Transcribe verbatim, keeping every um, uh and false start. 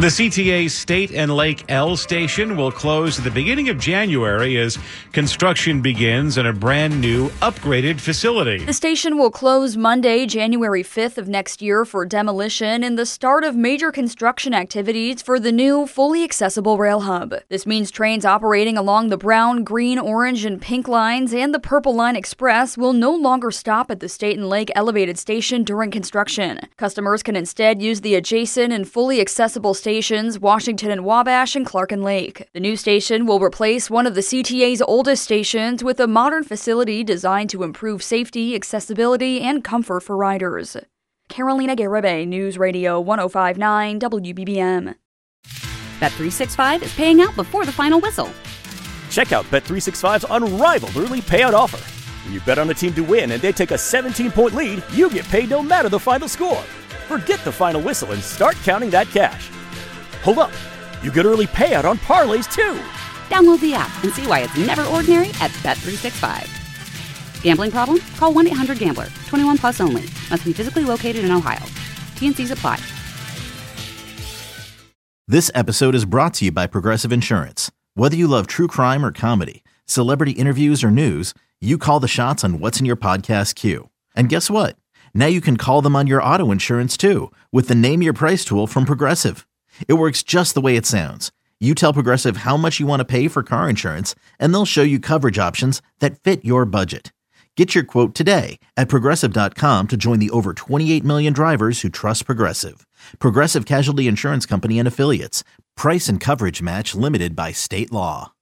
The C T A State and Lake L station will close at the beginning of January as construction begins in a brand new upgraded facility. The station will close Monday, January fifth of next year for demolition and the start of major construction activities for the new, fully accessible rail hub. This means trains operating along the brown, green, orange, and pink lines and the Purple Line Express will no longer stop at the State and Lake elevated station during construction. Customers can instead use the adjacent and fully accessible stations Washington and Wabash and Clark and Lake. The new station will replace one of the C T A's oldest stations with a modern facility designed to improve safety, accessibility, and comfort for riders. Carolina Garibay, News Radio one oh five point nine W B B M. Bet three sixty-five is paying out before the final whistle. Check out Bet three sixty-five's unrivaled early payout offer. When you bet on a team to win and they take a seventeen-point lead, you get paid no matter the final score. Forget the final whistle and start counting that cash. Hold up, you get early payout on parlays too. Download the app and see why it's never ordinary at Bet three sixty-five. Gambling problem? Call one eight hundred gambler. twenty-one plus only. Must be physically located in Ohio. T and C's apply. This episode is brought to you by Progressive Insurance. Whether you love true crime or comedy, celebrity interviews or news, you call the shots on what's in your podcast queue. And guess what? Now you can call them on your auto insurance too with the Name Your Price tool from Progressive. It works just the way it sounds. You tell Progressive how much you want to pay for car insurance, and they'll show you coverage options that fit your budget. Get your quote today at Progressive dot com to join the over twenty-eight million drivers who trust Progressive. Progressive Casualty Insurance Company and Affiliates. Price and coverage match limited by state law.